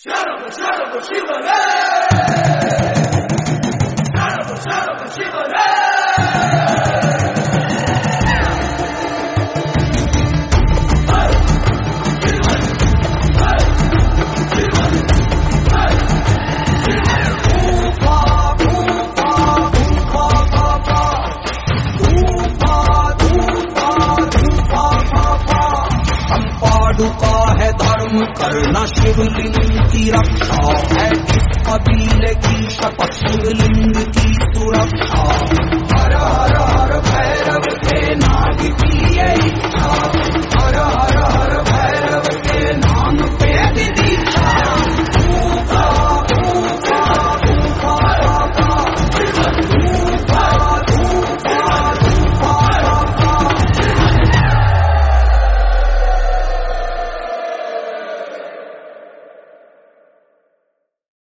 पादुका है धर्म करना शिवलिंग की रक्षा है, इस कबीले की शपथ शिवलिंग की सुरक्षा। हर हर हर भैरव।